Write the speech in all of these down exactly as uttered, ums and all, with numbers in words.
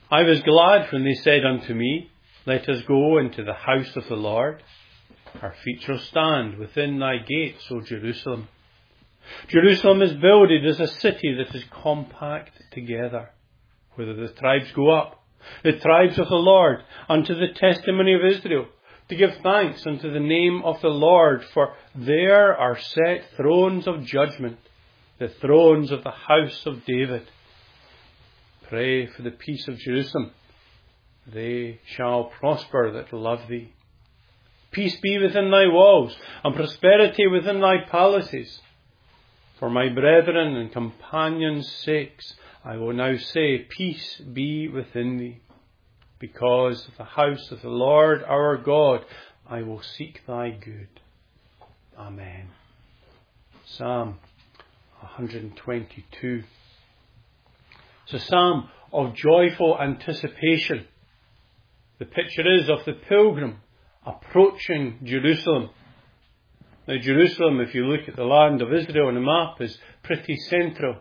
I was glad when they said unto me, Let us go into the house of the Lord. Our feet shall stand within thy gates, O Jerusalem. Jerusalem is builded as a city that is compact together, whither the tribes go up, the tribes of the Lord, unto the testimony of Israel, to give thanks unto the name of the Lord, for there are set thrones of judgment, the thrones of the house of David. Pray for the peace of Jerusalem. They shall prosper that love thee. Peace be within thy walls, and prosperity within thy palaces. For my brethren and companions' sakes, I will now say, Peace be within thee. Because of the house of the Lord our God, I will seek thy good. Amen. Psalm one twenty-two. It's a psalm of joyful anticipation. The picture is of the pilgrim approaching Jerusalem. Now, Jerusalem, if you look at the land of Israel on the map, is pretty central.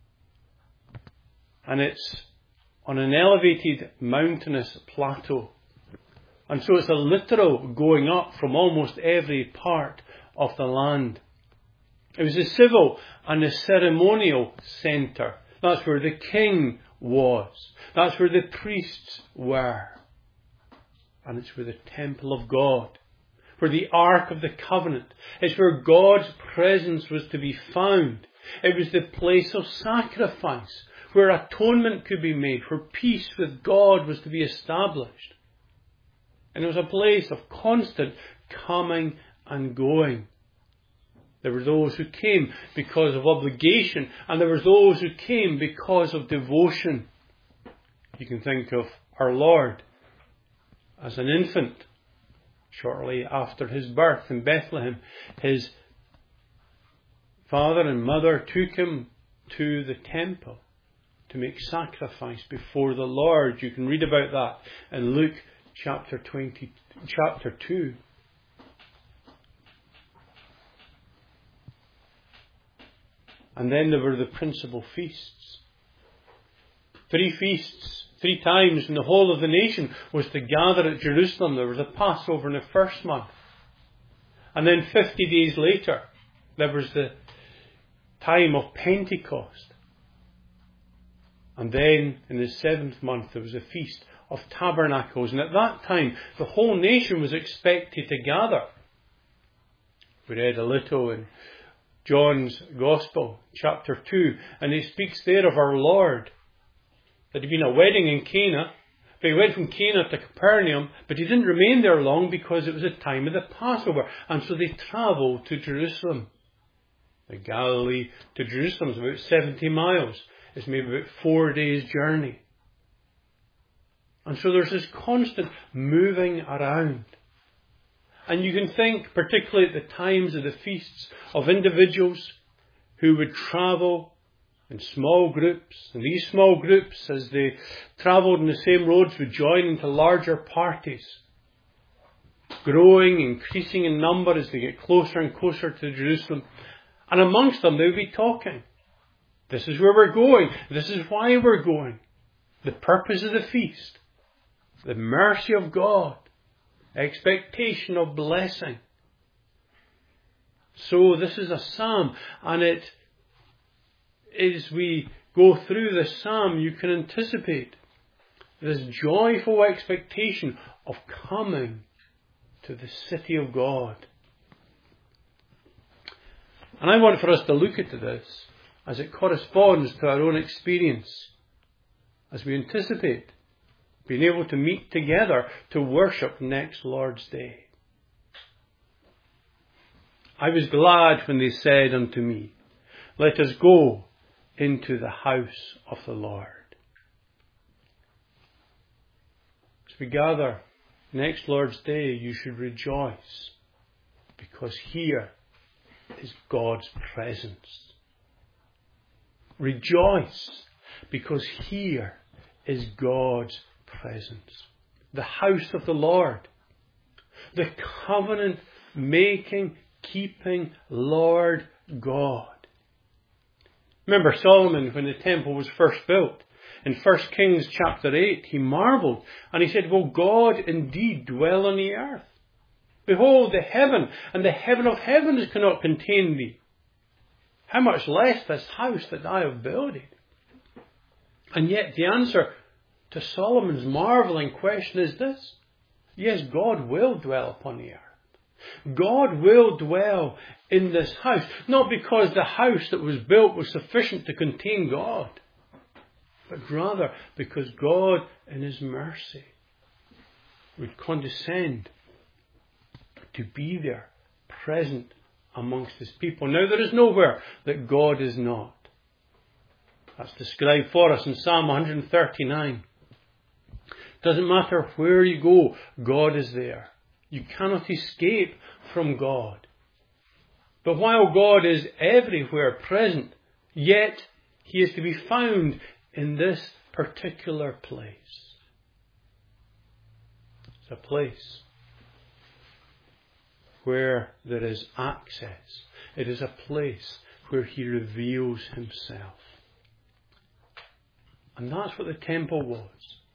And it's on an elevated mountainous plateau. And so it's a literal going up from almost every part of the land. It was the civil and the ceremonial centre. That's where the king was. That's where the priests were. And it's where the temple of God, where the Ark of the Covenant, it's where God's presence was to be found. It was the place of sacrifice, where atonement could be made, where peace with God was to be established. And it was a place of constant coming and going. There were those who came because of obligation, and there were those who came because of devotion. You can think of our Lord as an infant. Shortly after his birth in Bethlehem, his father and mother took him to the temple to make sacrifice before the Lord. You can read about that in Luke chapter twenty, chapter two. And then there were the principal feasts. Three feasts, three times in the whole of the nation was to gather at Jerusalem. There was a Passover in the first month. And then fifty days later, there was the time of Pentecost. And then in the seventh month, there was a feast of tabernacles. And at that time, the whole nation was expected to gather. We read a little in John's Gospel, chapter two, and he speaks there of our Lord. There had been a wedding in Cana, but he went from Cana to Capernaum, but he didn't remain there long because it was the time of the Passover. And so they travelled to Jerusalem. The Galilee to Jerusalem is about seventy miles. It's maybe about four days' journey. And so there's this constant moving around. And you can think, particularly at the times of the feasts, of individuals who would travel in small groups. And these small groups, as they travelled on the same roads, would join into larger parties, growing, increasing in number as they get closer and closer to Jerusalem. And amongst them, they would be talking. This is where we're going. This is why we're going. The purpose of the feast. The mercy of God. Expectation of blessing. So this is a psalm, and it, as we go through this psalm, you can anticipate this joyful expectation of coming to the city of God. And I want for us to look at this as it corresponds to our own experience, as we anticipate being able to meet together to worship next Lord's Day. I was glad when they said unto me, Let us go into the house of the Lord. As we gather next Lord's Day, you should rejoice, because here is God's presence. Rejoice, because here is God's presence. The house of the Lord. The covenant making, keeping Lord God. Remember Solomon, when the temple was first built, In First Kings chapter eight, he marvelled, and he said, will God indeed dwell on the earth? Behold, the heaven and the heaven of heavens cannot contain thee. How much less this house that I have builded? And yet the answer to Solomon's marvelling question is this. Yes, God will dwell upon the earth. God will dwell in this house, not because the house that was built was sufficient to contain God, but rather because God in His mercy would condescend to be there, present amongst His people. Now there is nowhere that God is not. That's described for us in Psalm one thirty-nine. Doesn't matter where you go, God is there. You cannot escape from God. But while God is everywhere present, yet He is to be found in this particular place. It's a place where there is access. It is a place where He reveals Himself. And that's what the temple was.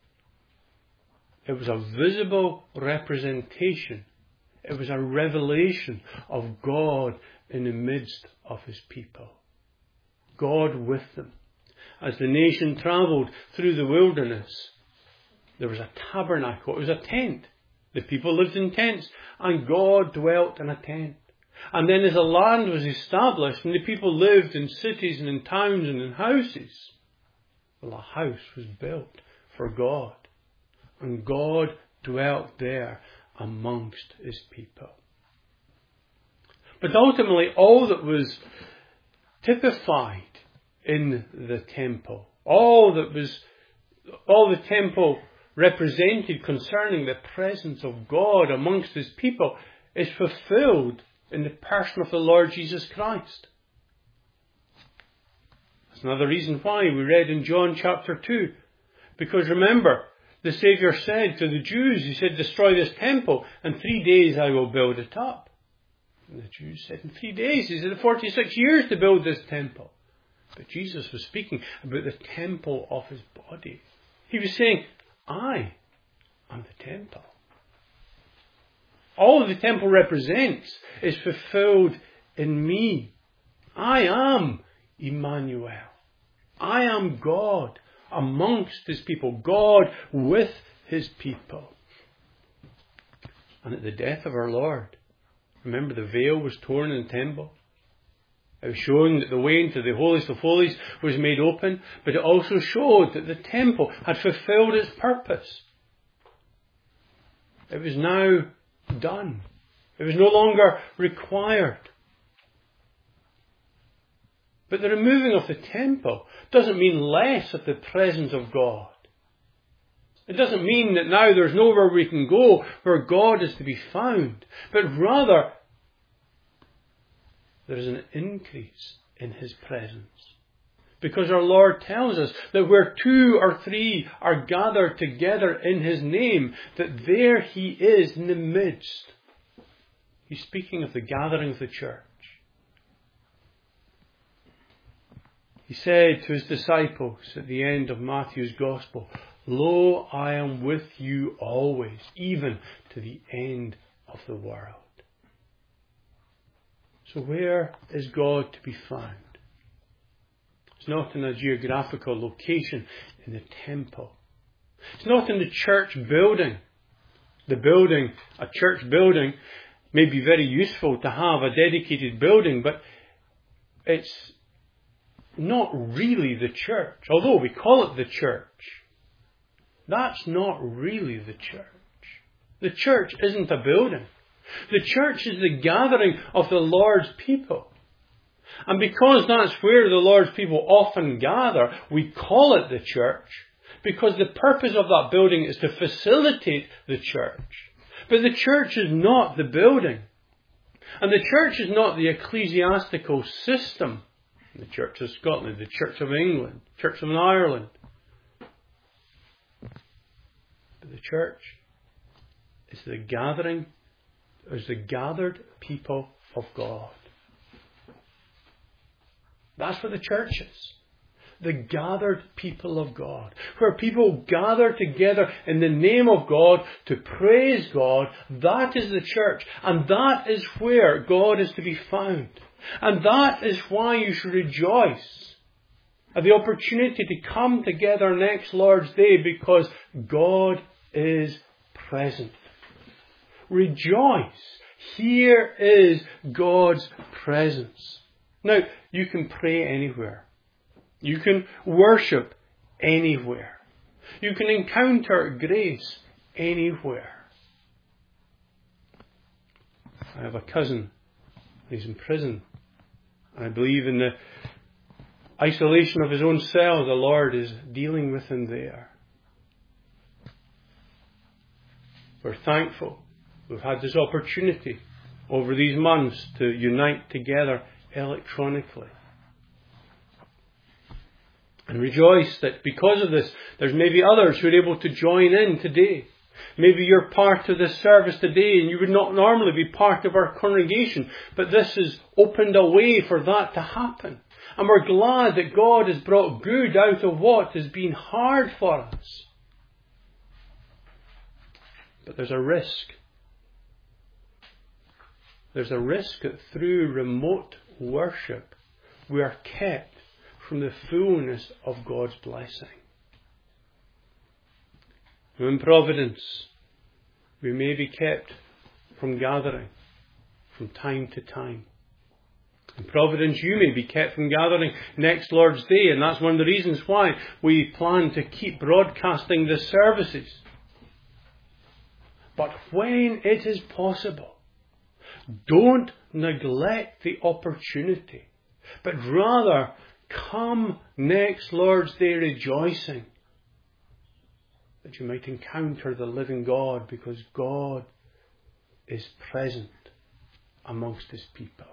It was a visible representation. It was a revelation of God in the midst of His people. God with them. As the nation travelled through the wilderness, there was a tabernacle. It was a tent. The people lived in tents, and God dwelt in a tent. And then as a land was established, and the people lived in cities and in towns and in houses, well, a house was built for God. And God dwelt there amongst His people. But ultimately, all that was typified in the temple, all that was, all the temple represented concerning the presence of God amongst His people, is fulfilled in the person of the Lord Jesus Christ. That's another reason why we read in John chapter two. Because remember, the Saviour said to the Jews, He said, destroy this temple, and three days I will build it up. And the Jews said, in three days? He said, forty-six years to build this temple. But Jesus was speaking about the temple of His body. He was saying, I am the temple. All that the temple represents is fulfilled in me. I am Emmanuel. I am God amongst His people. God with His people. And at the death of our Lord, remember the veil was torn in the temple. It was showing that the way into the holiest of holies was made open, but it also showed that the temple had fulfilled its purpose. It was now done. It was no longer required. But the removing of the temple doesn't mean less of the presence of God. It doesn't mean that now there's nowhere we can go where God is to be found, but rather there is an increase in His presence. Because our Lord tells us that where two or three are gathered together in His name, that there He is in the midst. He's speaking of the gathering of the church. He said to His disciples at the end of Matthew's Gospel, Lo, I am with you always, even to the end of the world. So where is God to be found? It's not in a geographical location in the temple. It's not in the church building. The building, a church building, may be very useful to have a dedicated building, but it's not really the church. Although we call it the church, that's not really the church. The church isn't a building. The church is the gathering of the Lord's people. And because that's where the Lord's people often gather, we call it the church, because the purpose of that building is to facilitate the church. But the church is not the building. And the church is not the ecclesiastical system. The Church of Scotland, the Church of England, Church of Ireland. But the church is the gathering, is the gathered people of God. That's what the church is. the gathered people of God, where people gather together in the name of God to praise God. That is the church, and that is where God is to be found. And that is why you should rejoice at the opportunity to come together next Lord's Day, because God is present. Rejoice. Here is God's presence. Now, you can pray anywhere. You can worship anywhere. You can encounter grace anywhere. I have a cousin. He's in prison. I believe in the isolation of his own cell, the Lord is dealing with him there. We're thankful we've had this opportunity over these months to unite together electronically. And rejoice that because of this, there's maybe others who are able to join in today. Maybe you're part of this service today and you would not normally be part of our congregation, but this has opened a way for that to happen. And we're glad that God has brought good out of what has been hard for us. But there's a risk. There's a risk that through remote worship we are kept from the fullness of God's blessing. In Providence, we may be kept from gathering from time to time. In Providence, you may be kept from gathering next Lord's Day, and that's one of the reasons why we plan to keep broadcasting the services. But when it is possible, don't neglect the opportunity, but rather come next Lord's Day rejoicing that you might encounter the living God, because God is present amongst His people.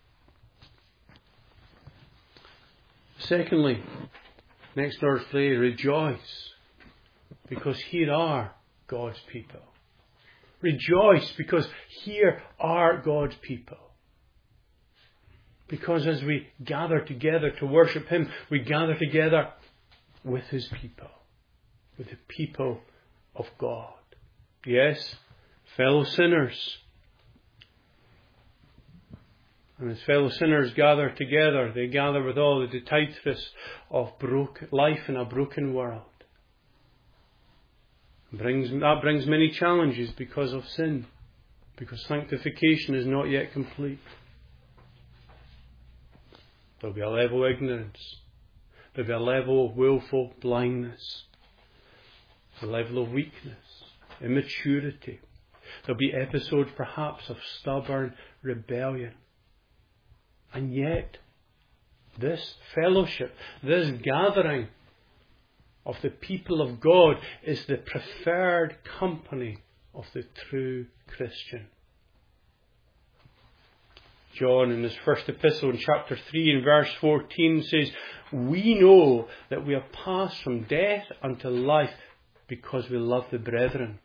Secondly, next Lord's Day, rejoice, because here are God's people. Rejoice, because here are God's people. Because as we gather together to worship Him, we gather together with His people, with the people of God. Yes, fellow sinners. And as fellow sinners gather together, they gather with all the detritus of broken life in a broken world. Brings, that brings many challenges because of sin, because sanctification is not yet complete. There will be a level of ignorance. There will be a level of willful blindness, a level of weakness, immaturity. There will be episodes perhaps of stubborn rebellion. And yet, this fellowship, this gathering of the people of God is the preferred company of the true Christian. John, in his first epistle in chapter three and verse fourteen, says, "We know that we have passed from death unto life because we love the brethren.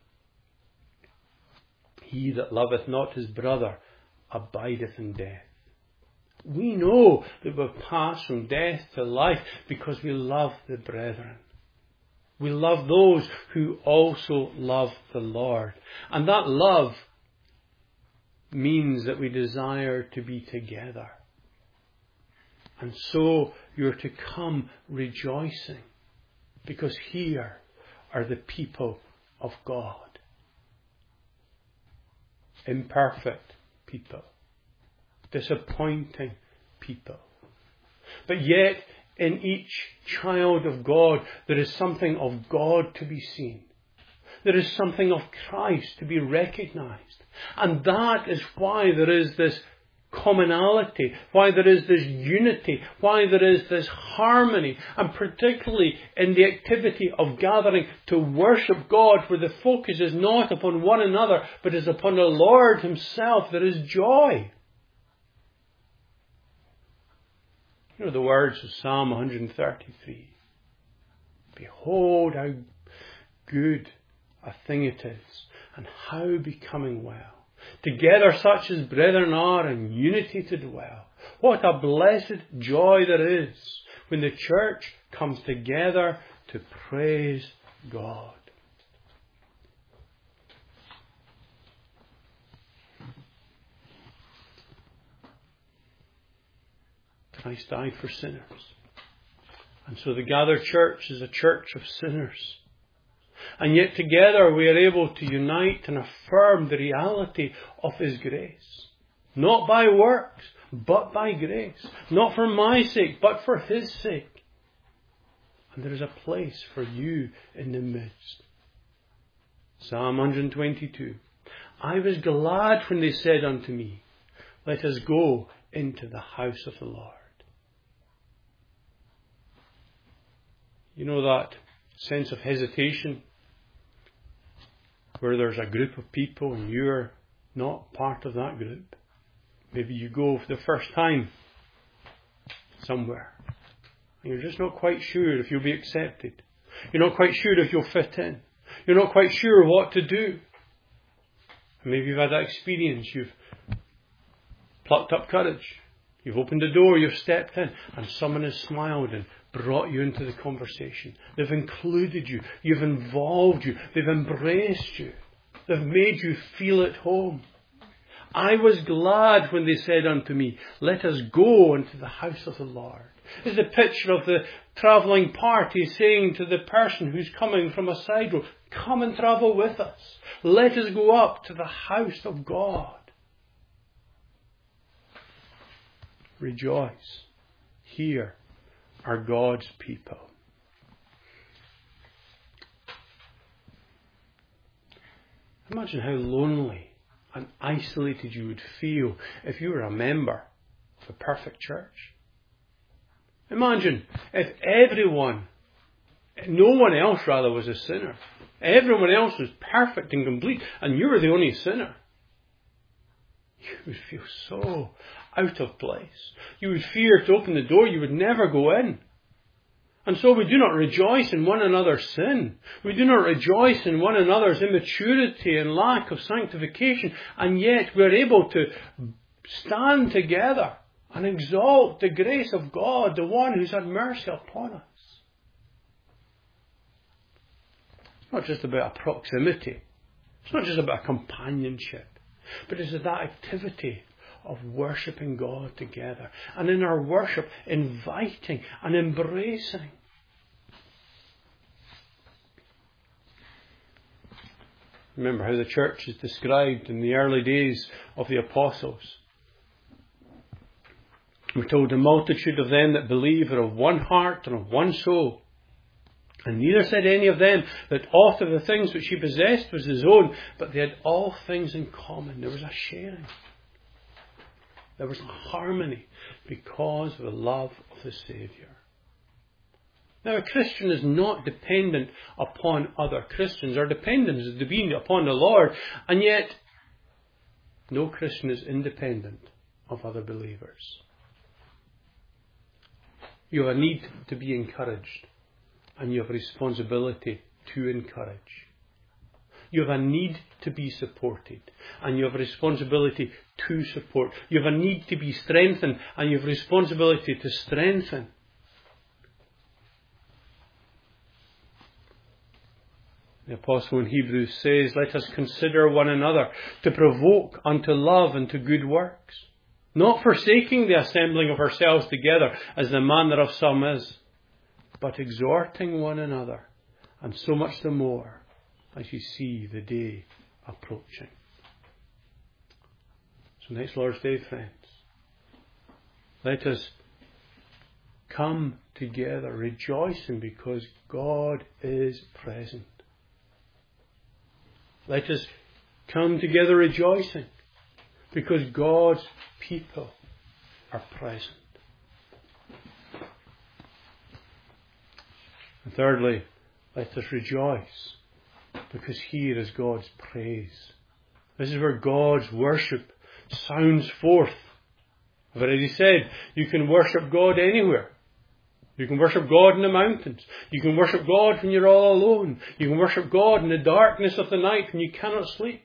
He that loveth not his brother abideth in death." We know that we have passed from death to life because we love the brethren. We love those who also love the Lord. And that love means that we desire to be together. And so you're to come rejoicing, because here are the people of God. Imperfect people. Disappointing people. But yet, in each child of God, there is something of God to be seen. There is something of Christ to be recognized. And that is why there is this commonality, why there is this unity, why there is this harmony, and particularly in the activity of gathering to worship God, where the focus is not upon one another, but is upon the Lord Himself. There is joy. You know the words of Psalm one thirty-three. Behold how good a thing it is, and how becoming well. Together such as brethren are in unity to dwell. What a blessed joy there is when the church comes together to praise God. Christ died for sinners. And so the gathered church is a church of sinners. And yet together we are able to unite and affirm the reality of His grace. Not by works, but by grace. Not for my sake, but for His sake. And there is a place for you in the midst. Psalm one twenty-two. I was glad when they said unto me, let us go into the house of the Lord. You know that sense of hesitation where there's a group of people and you're not part of that group. Maybe you go for the first time somewhere and you're just not quite sure if you'll be accepted. You're not quite sure if you'll fit in. You're not quite sure what to do. And maybe you've had that experience. You've plucked up courage. You've opened the door, you've stepped in, and someone has smiled and brought you into the conversation. They've included you. You've involved you. They've embraced you. They've made you feel at home. I was glad when they said unto me, let us go into the house of the Lord. It's the picture of the travelling party saying to the person who's coming from a side road, come and travel with us. Let us go up to the house of God. Rejoice. Here are God's people. Imagine how lonely and isolated you would feel if you were a member of a perfect church. Imagine if everyone, no one else rather was a sinner. Everyone else was perfect and complete and you were the only sinner. You would feel so out of place. You would fear to open the door. You would never go in. And so we do not rejoice in one another's sin. We do not rejoice in one another's immaturity and lack of sanctification. And yet we are able to stand together and exalt the grace of God, the one who's had mercy upon us. It's not just about a proximity. It's not just about a companionship. But it's that activity of worshipping God together. And in our worship, inviting and embracing. Remember how the church is described in the early days of the apostles. We're told the multitude of them that believe are of one heart and of one soul. And neither said any of them that aught of the things which he possessed was his own, but they had all things in common. There was a sharing. There was a harmony because of the love of the Saviour. Now a Christian is not dependent upon other Christians. Our dependence is to be upon the Lord. And yet, no Christian is independent of other believers. You have a need to be encouraged. And you have a responsibility to encourage. You have a need to be supported. And you have a responsibility to support. You have a need to be strengthened. And you have a responsibility to strengthen. The apostle in Hebrews says, let us consider one another to provoke unto love and to good works. Not forsaking the assembling of ourselves together as the manner of some is, but exhorting one another, and so much the more as you see the day approaching. So next Lord's Day, friends, let us come together rejoicing because God is present. Let us come together rejoicing because God's people are present. And thirdly, let us rejoice because here is God's praise. This is where God's worship sounds forth. I've already said, you can worship God anywhere. You can worship God in the mountains. You can worship God when you're all alone. You can worship God in the darkness of the night when you cannot sleep.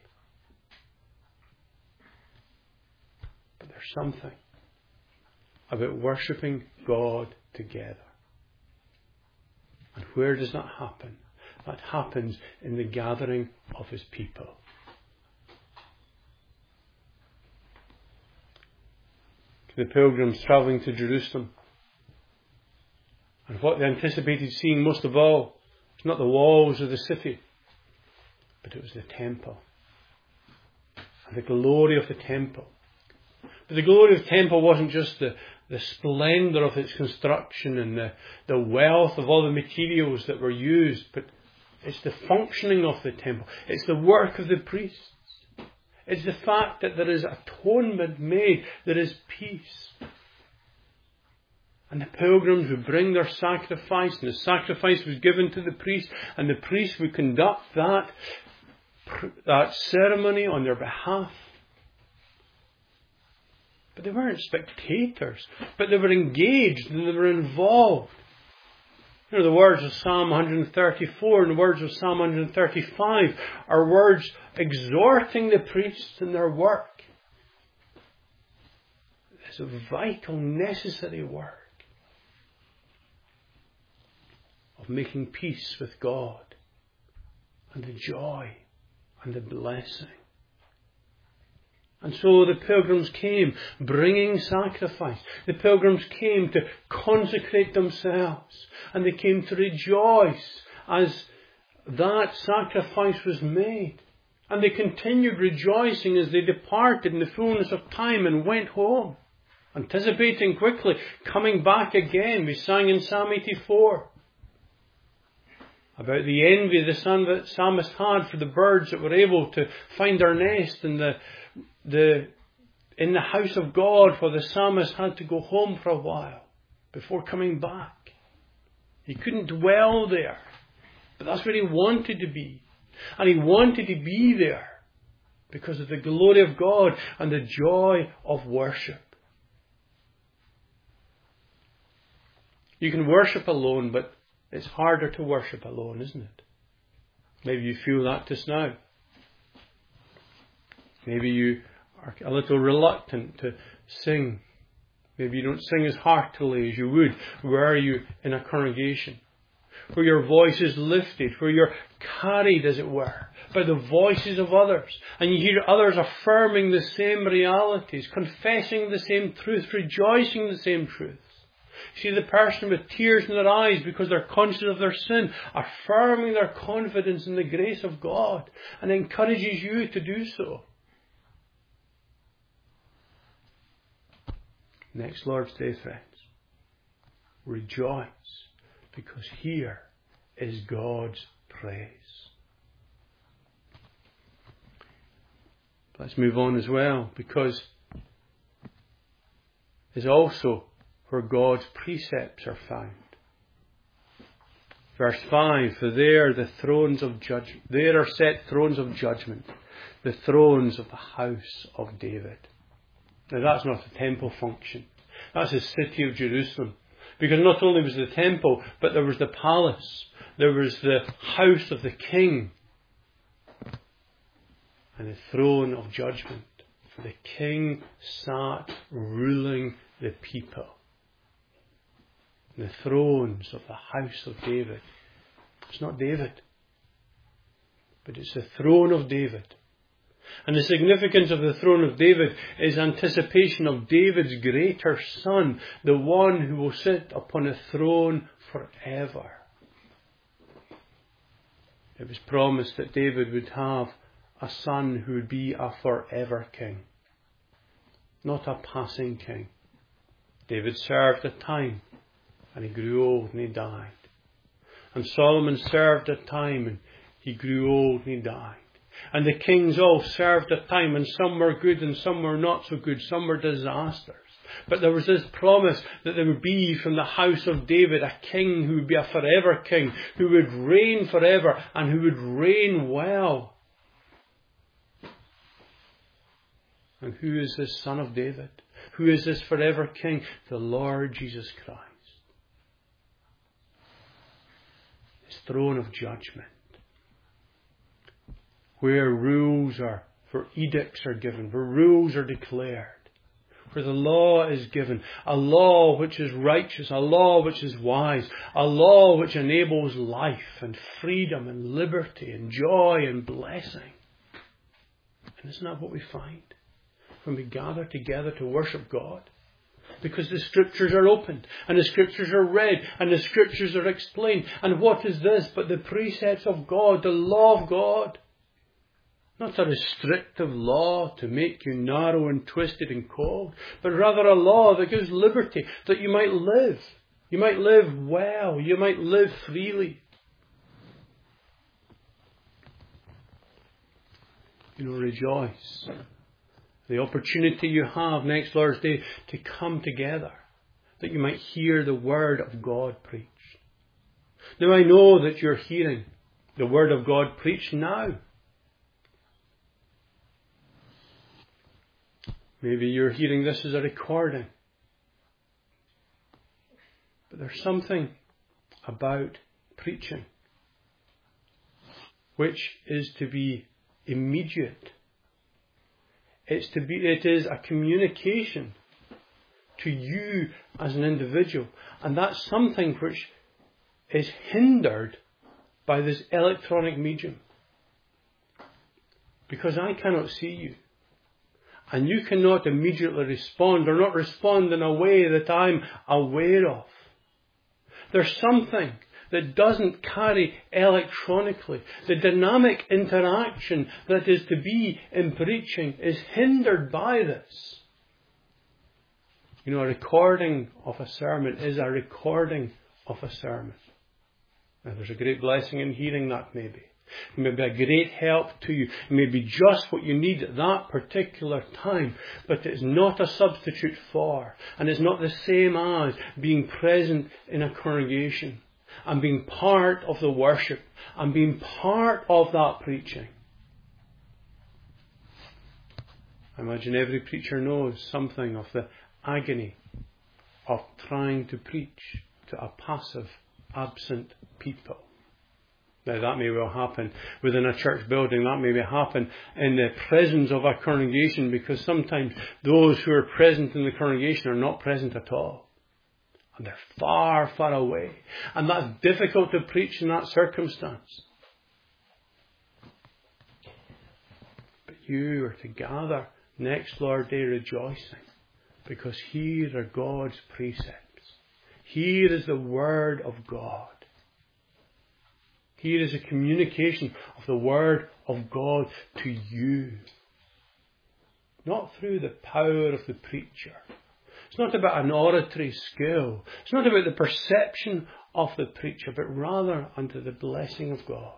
But there's something about worshipping God together. And where does that happen? That happens in the gathering of his people. The pilgrims travelling to Jerusalem. And what they anticipated seeing most of all was not the walls of the city, but it was the temple. And the glory of the temple. But the glory of the temple wasn't just the, the splendour of its construction and the, the wealth of all the materials that were used, but it's the functioning of the temple. It's the work of the priests. It's the fact that there is atonement made. There is peace. And the pilgrims would bring their sacrifice, and the sacrifice was given to the priest, and the priest would conduct that, that ceremony on their behalf. But they weren't spectators, but they were engaged and they were involved. You know, the words of Psalm one thirty-four and the words of Psalm one thirty-five are words exhorting the priests in their work. It's a vital, necessary work of making peace with God and the joy and the blessing. And so the pilgrims came bringing sacrifice. The pilgrims came to consecrate themselves. And they came to rejoice as that sacrifice was made. And they continued rejoicing as they departed in the fullness of time and went home. Anticipating quickly, coming back again. We sang in Psalm eighty-four about the envy the psalmist had for the birds that were able to find their nest in the The, in the house of God, where the psalmist had to go home for a while before coming back. He couldn't dwell there. But that's where he wanted to be. And he wanted to be there because of the glory of God and the joy of worship. You can worship alone, but it's harder to worship alone, isn't it? Maybe you feel that just now. Maybe you are a little reluctant to sing. Maybe you don't sing as heartily as you would were you in a congregation, where your voice is lifted, where you're carried, as it were, by the voices of others. And you hear others affirming the same realities, confessing the same truth, rejoicing the same truths. See the person with tears in their eyes because they're conscious of their sin, affirming their confidence in the grace of God, and encourages you to do so. Next Lord's Day, friends, rejoice, because here is God's praise. Let's move on as well, because it's also where God's precepts are found. Verse five, for there the thrones of judgment, there are set thrones of judgment, the thrones of the house of David. Now that's not a temple function. That's the city of Jerusalem. Because not only was the temple, but there was the palace. There was the house of the king. And the throne of judgment. For the king sat ruling the people. The thrones of the house of David. It's not David, but it's the throne of David. And the significance of the throne of David is anticipation of David's greater son, the one who will sit upon a throne forever. It was promised that David would have a son who would be a forever king, not a passing king. David served a time and he grew old and he died. And Solomon served a time and he grew old and he died. And the kings all served a time, and some were good and some were not so good. Some were disasters. But there was this promise that there would be from the house of David a king who would be a forever king, who would reign forever and who would reign well. And who is this son of David? Who is this forever king? The Lord Jesus Christ. His throne of judgment, where rules are, for edicts are given, where rules are declared, where the law is given, a law which is righteous, a law which is wise, a law which enables life and freedom and liberty and joy and blessing. And isn't that what we find when we gather together to worship God? Because the Scriptures are opened, and the Scriptures are read, and the Scriptures are explained. And what is this but the precepts of God, the law of God? Not a restrictive law to make you narrow and twisted and cold, but rather a law that gives liberty, that you might live. You might live well. You might live freely. You know, rejoice. The opportunity you have next Lord's Day to come together, that you might hear the Word of God preached. Now I know that you're hearing the Word of God preached now. Maybe you're hearing this as a recording. But there's something about preaching which is to be immediate. It's to be, it is a communication to you as an individual. And that's something which is hindered by this electronic medium. Because I cannot see you. And you cannot immediately respond, or not respond in a way that I'm aware of. There's something that doesn't carry electronically. The dynamic interaction that is to be in preaching is hindered by this. You know, a recording of a sermon is a recording of a sermon. Now, there's a great blessing in hearing that, maybe. It may be a great help to you. It may be just what you need at that particular time. But it's not a substitute for, and it's not the same as being present in a congregation and being part of the worship and being part of that preaching. I imagine every preacher knows something of the agony of trying to preach to a passive, absent people. Now that may well happen within a church building. That may happen in the presence of a congregation, because sometimes those who are present in the congregation are not present at all. And they're far, far away. And that's difficult to preach in that circumstance. But you are to gather next Lord's Day rejoicing, because here are God's precepts. Here is the Word of God. Here is a communication of the Word of God to you. Not through the power of the preacher. It's not about an oratory skill. It's not about the perception of the preacher, but rather unto the blessing of God.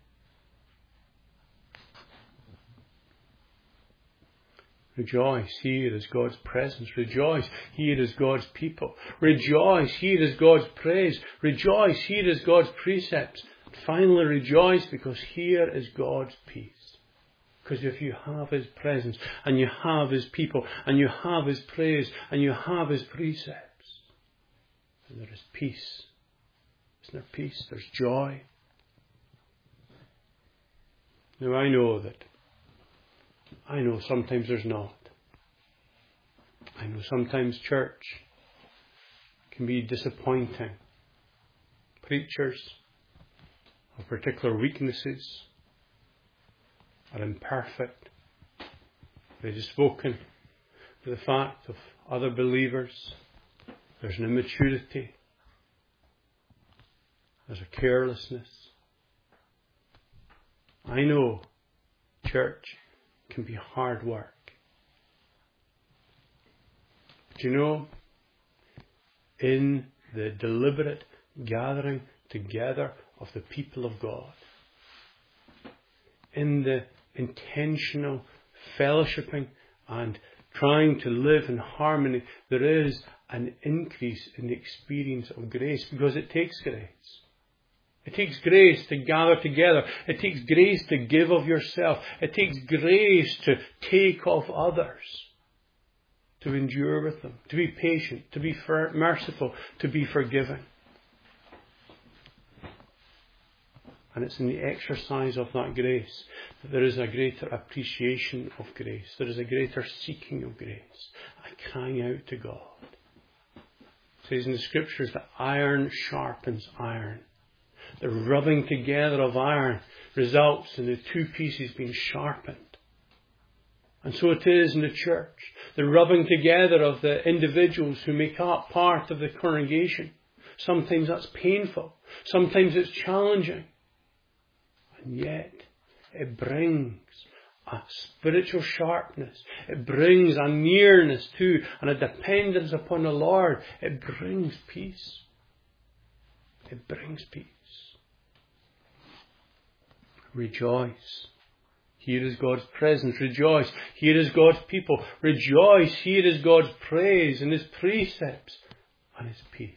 Rejoice, here is God's presence. Rejoice, here is God's people. Rejoice, here is God's praise. Rejoice, here is God's precepts. Finally, rejoice, because here is God's peace. Because if you have His presence, and you have His people, and you have His praise, and you have His precepts, then there is peace. Isn't there peace? There's joy. Now I know that, I know sometimes there's not. I know sometimes church can be disappointing. Preachers of particular weaknesses are imperfect. They've spoken to the fact of other believers. There's an immaturity. There's a carelessness. I know church can be hard work. But you know, in the deliberate gathering together of the people of God, in the intentional fellowshipping and trying to live in harmony, there is an increase in the experience of grace, because it takes grace. It takes grace to gather together. It takes grace to give of yourself. It takes grace to take of others, to endure with them, to be patient, to be merciful, to be forgiving. And it's in the exercise of that grace that there is a greater appreciation of grace. There is a greater seeking of grace. A crying out to God. It says in the Scriptures that iron sharpens iron. The rubbing together of iron results in the two pieces being sharpened. And so it is in the church. The rubbing together of the individuals who make up part of the congregation. Sometimes that's painful. Sometimes it's challenging. And yet, it brings a spiritual sharpness. It brings a nearness to and a dependence upon the Lord. It brings peace. It brings peace. Rejoice. Here is God's presence. Rejoice. Here is God's people. Rejoice. Here is God's praise and His precepts and His peace.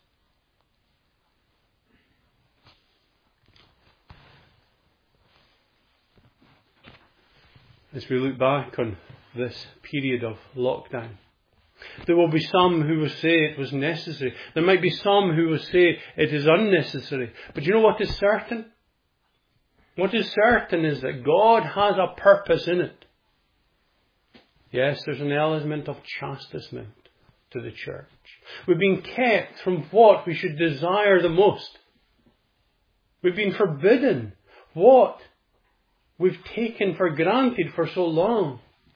As we look back on this period of lockdown, there will be some who will say it was necessary. There might be some who will say it is unnecessary. But you know what is certain? What is certain is that God has a purpose in it. Yes, there's an element of chastisement to the church. We've been kept from what we should desire the most. We've been forbidden what we've taken for granted for so long.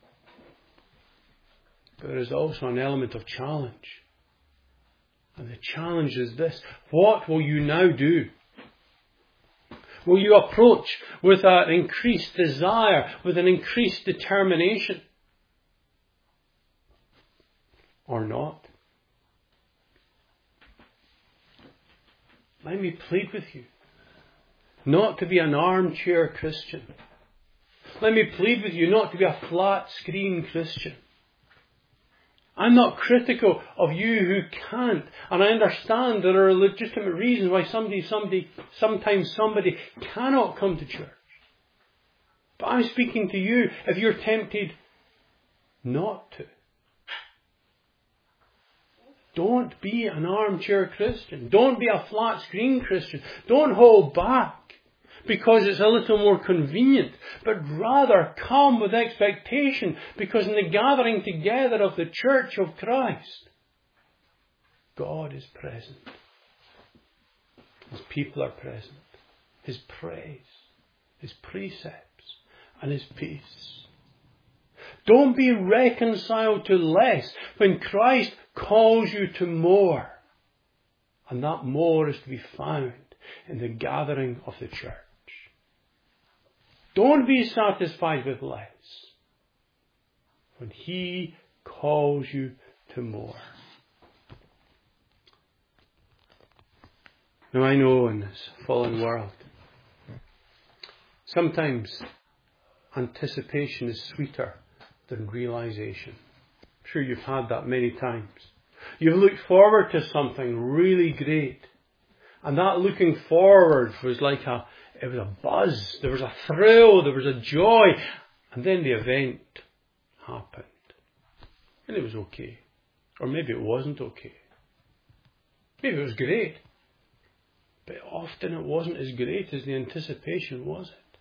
But there is also an element of challenge. And the challenge is this: what will you now do? Will you approach with an increased desire, with an increased determination? Or not? Let me plead with you not to be an armchair Christian. Let me plead with you not to be a flat screen Christian. I'm not critical of you who can't. And I understand there are legitimate reasons why somebody, somebody, sometimes somebody cannot come to church. But I'm speaking to you if you're tempted not to. Don't be an armchair Christian. Don't be a flat screen Christian. Don't hold back because it's a little more convenient, but rather come with expectation, because in the gathering together of the church of Christ, God is present. His people are present. His praise, His precepts, and His peace. Don't be reconciled to less when Christ calls you to more. And that more is to be found in the gathering of the church. Don't be satisfied with less when He calls you to more. Now I know in this fallen world, sometimes anticipation is sweeter than realization. I'm sure you've had that many times. You've looked forward to something really great. And that looking forward was like a, it was a buzz. There was a thrill. There was a joy. And then the event happened. And it was okay. Or maybe it wasn't okay. Maybe it was great. But often it wasn't as great as the anticipation, was it?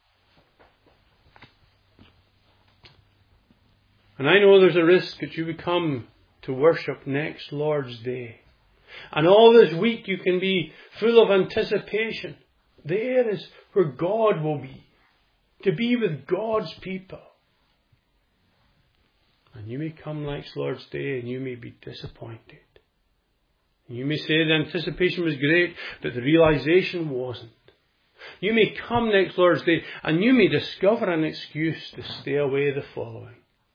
And I know there's a risk that you would come to worship next Lord's Day. And all this week you can be full of anticipation. There is where God will be. To be with God's people. And you may come next Lord's Day and you may be disappointed. You may say the anticipation was great, but the realization wasn't. You may come next Lord's Day and you may discover an excuse to stay away the following.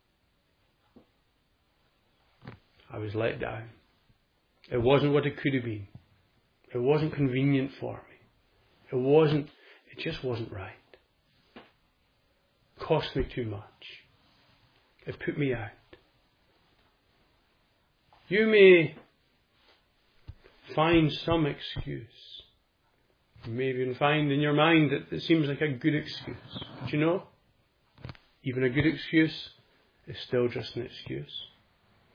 I was let down. It wasn't what it could have been. It wasn't convenient for me. It wasn't, it just wasn't right. It cost me too much. It put me out. You may find some excuse. You may even find in your mind that it seems like a good excuse. But you know, even a good excuse is still just an excuse.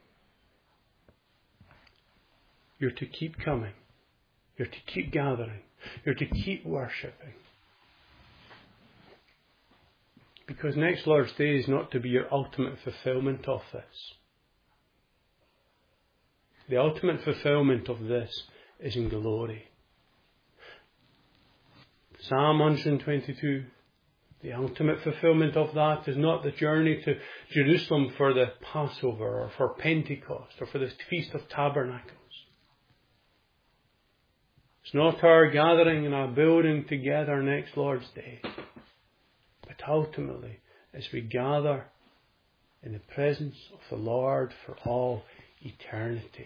You're to keep coming. You're to keep gathering. You're to keep worshipping. Because next Lord's Day is not to be your ultimate fulfillment of this. The ultimate fulfillment of this is in glory. Psalm one twenty-two, the ultimate fulfillment of that is not the journey to Jerusalem for the Passover or for Pentecost or for the Feast of Tabernacles. It's not our gathering in our building together next Lord's Day. But ultimately, as we gather in the presence of the Lord for all eternity.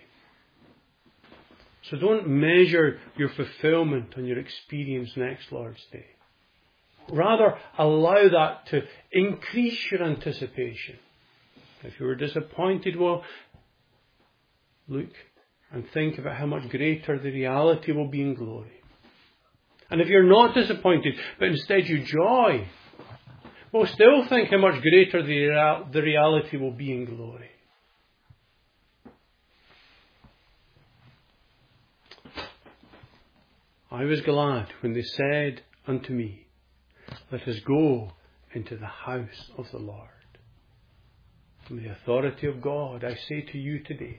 So don't measure your fulfillment on your experience next Lord's Day. Rather, allow that to increase your anticipation. If you were disappointed, well, look and think about how much greater the reality will be in glory. And if you're not disappointed, but instead you joy, well, still think how much greater the, real, the reality will be in glory. I was glad when they said unto me, let us go into the house of the Lord. From the authority of God, I say to you today,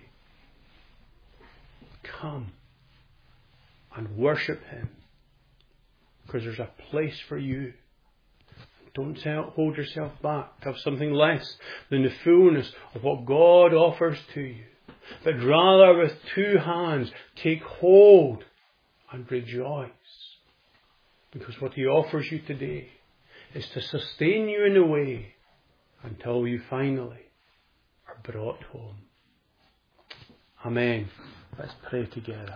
come and worship Him, because there's a place for you. Don't hold yourself back to have something less than the fullness of what God offers to you. But rather with two hands take hold and rejoice. Because what He offers you today is to sustain you in a way until you finally are brought home. Amen. Let's pray together.